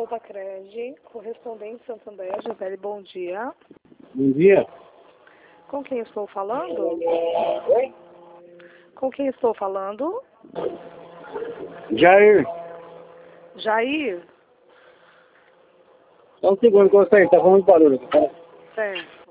Cred, correspondente Santander, Gisele, bom dia. Bom dia. Com quem estou falando? Oi? Com quem estou falando? Jair. Jair? Só um segundo que eu saí, tá falando barulho. Certo.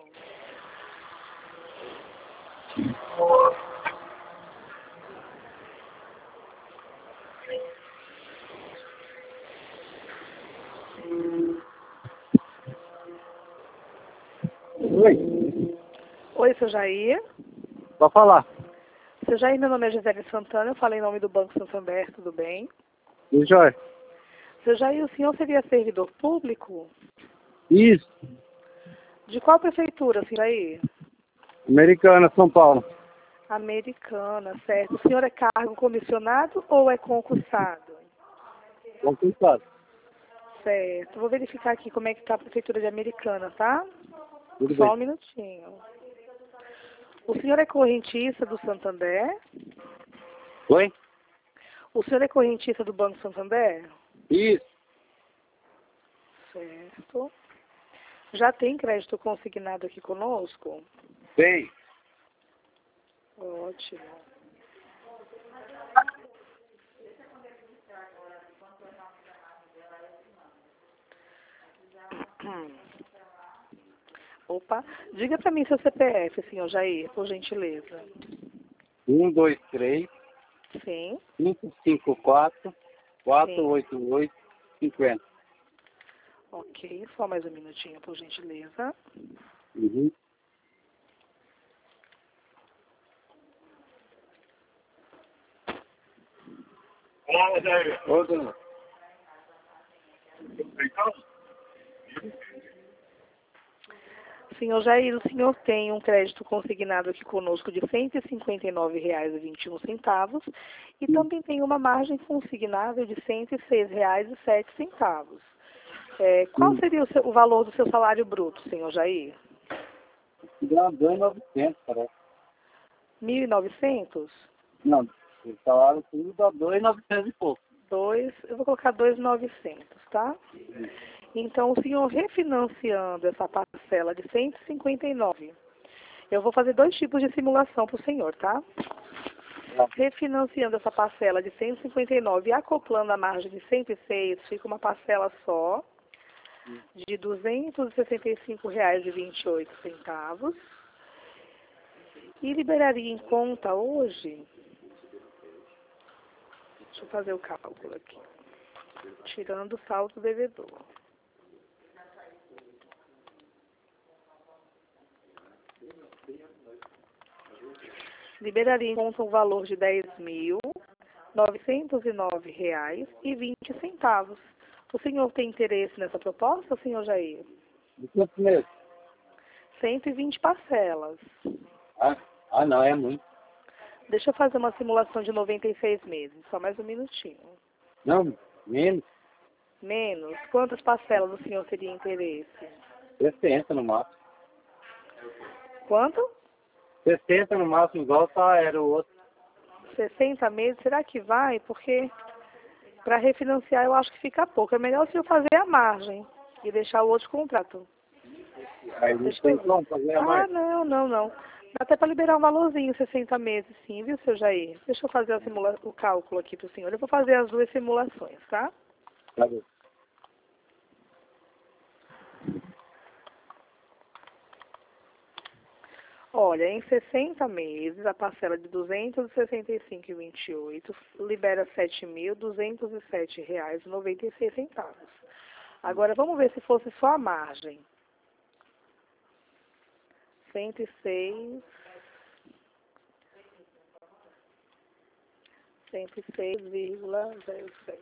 Oi? Oi, seu Jair? Pode falar. Seu Jair, meu nome é Gisele Santana, eu falei em nome do Banco Santander, tudo bem? E Jair? Seu Jair, o senhor seria servidor público? Isso. De qual prefeitura, seu Jair? Americana, São Paulo. Americana, certo. O senhor é cargo comissionado ou é concursado? Conquistado. Certo. Vou verificar aqui como é que está a prefeitura de Americana, tá? Tudo Só bem. um minutinho. O senhor é correntista do Santander? Oi? O senhor é correntista do Banco Santander? Isso. Certo. Já tem crédito consignado aqui conosco? Tem. Ótimo. Opa, diga para mim seu CPF, senhor Jair, por gentileza. 1, 2, 3, Sim. 5, 5, 4, 4, 8, 8, 50. Ok, só mais um minutinho, por gentileza. Uhum. Ô, dona. Senhor Jair, o senhor tem um crédito consignado aqui conosco de R$ 159,21 e também tem uma margem consignável de R$ 106,07. Qual seria o valor do seu salário bruto, senhor Jair? Dá 2.900, parece. 1.900? Não, o salário tudo dá 2.900 e pouco. Eu vou colocar 2.900, tá? Então, o senhor refinanciando essa parcela de 159, eu vou fazer dois tipos de simulação para o senhor, tá? Refinanciando essa parcela de 159 e acoplando a margem de 106, fica uma parcela só de R$ 265,28 e liberaria em conta hoje, deixa eu fazer o cálculo aqui, tirando o saldo devedor. Liberaria em conta um valor de R$ 10.909,20. O senhor tem interesse nessa proposta, senhor Jair? De quantos meses? 120 parcelas. Ah, não, é muito. Deixa eu fazer uma simulação de 96 meses, só mais um minutinho. Não, menos. Menos? Quantas parcelas o senhor teria interesse? 60 no máximo. Quanto? 60 no máximo, igual era o outro. 60 meses, será que vai? Porque para refinanciar eu acho que fica pouco. É melhor o senhor fazer a margem e deixar o outro contrato. Aí não tem como fazer a mais. Não. Dá até para liberar um valorzinho, 60 meses, sim, viu, seu Jair? Deixa eu fazer o cálculo aqui para o senhor. Eu vou fazer as duas simulações, tá? Tá bom. Olha, em 60 meses, a parcela de R$ 265,28 libera R$ 7.207,96. Agora, vamos ver se fosse só a margem. 106, 106,07.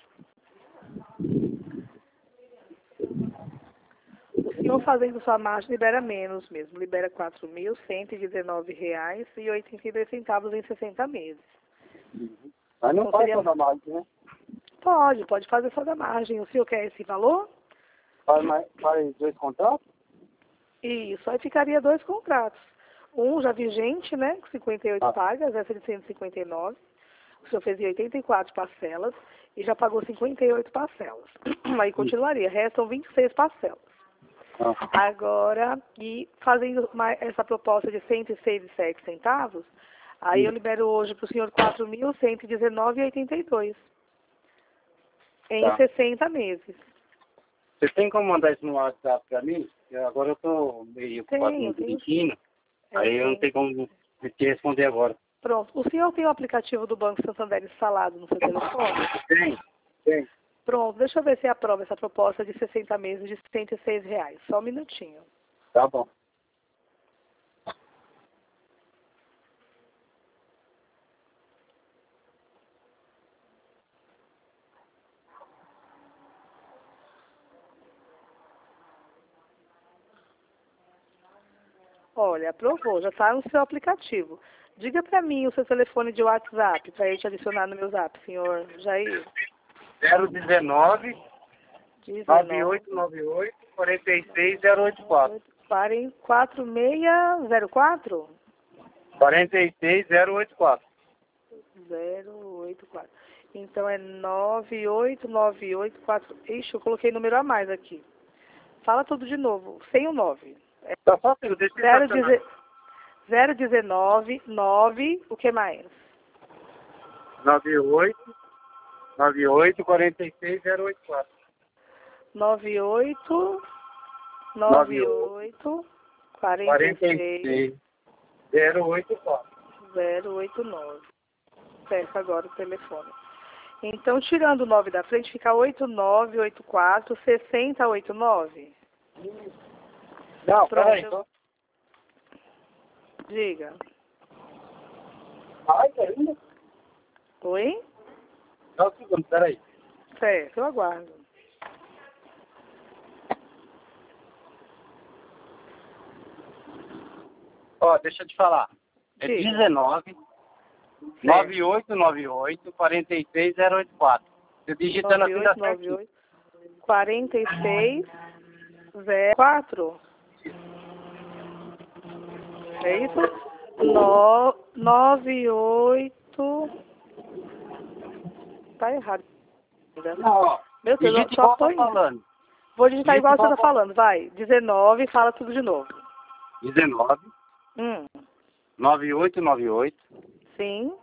O senhor fazendo sua margem libera menos mesmo, libera R$ 4.119,82 em 60 meses. Mas não Então, faz seria... toda a margem, né? Pode fazer só da margem. O senhor quer esse valor? Faz 2 contratos? Isso, aí ficaria 2 contratos. Um já vigente, né, com 58 pagas, essa de 159. O senhor fez em 84 parcelas e já pagou 58 parcelas. Aí continuaria, restam 26 parcelas. Agora, e fazendo essa proposta de R$ 106,07, aí eu libero hoje para o senhor R$ 4.119,82 em 60 meses. Você tem como mandar isso no WhatsApp para mim? Agora eu estou meio ocupado no Argentina, aí eu não tenho como te responder agora. Pronto. O senhor tem o aplicativo do Banco Santander instalado no seu telefone? Tem. Pronto, deixa eu ver se aprova essa proposta de 60 meses de R$ 106. Só um minutinho. Tá bom. Olha, aprovou, já está no seu aplicativo. Diga para mim o seu telefone de WhatsApp, para eu te adicionar no meu zap, senhor Jair. 019 9898 46084. 4604? 46084. 084. Então é 98984. Ixi, eu coloquei número a mais aqui. Fala tudo de novo, sem o 9. Tá só filho, deixa eu 019, 9, o que mais? 98 46084. 98 46 084. 089. Peço agora o telefone. Então, tirando o 9 da frente, fica 8984 6089. Não, Pronto. peraí. Diga. Ai, ainda? Oi? Só um segundo, peraí. Certo, eu aguardo. Ó, deixa eu te falar. É Diga. 19 9898 46084. Você digitando assim da frente. 9898 46 04. É isso? 98. Tá errado. Não, ó. Meu Deus, Digite só igual tô tá falando. Vou digitar igual você tá igual falando, vai. 19, fala tudo de novo. 19 9898 Sim.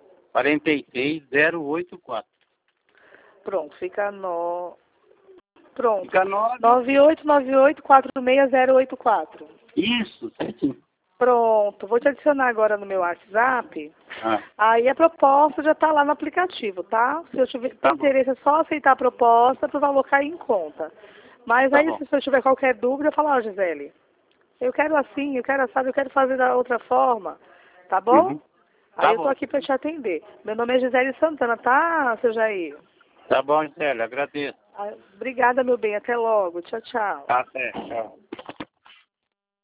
46084. Pronto, fica no... Pronto. Fica 9. 9898 46084. Isso, certinho. Pronto, vou te adicionar agora no meu WhatsApp. Aí a proposta já está lá no aplicativo, tá? Se eu tiver interesse, é só aceitar a proposta para o valor cair em conta. Mas aí, se eu tiver qualquer dúvida, eu falo, ó, Gisele, eu quero assim, eu quero assado, eu quero fazer da outra forma, tá bom? Aí eu tô aqui para te atender. Meu nome é Gisele Santana, tá, seu Jair? Tá bom, Gisele, agradeço. Obrigada, meu bem, até logo. Tchau, tchau. Até, tchau.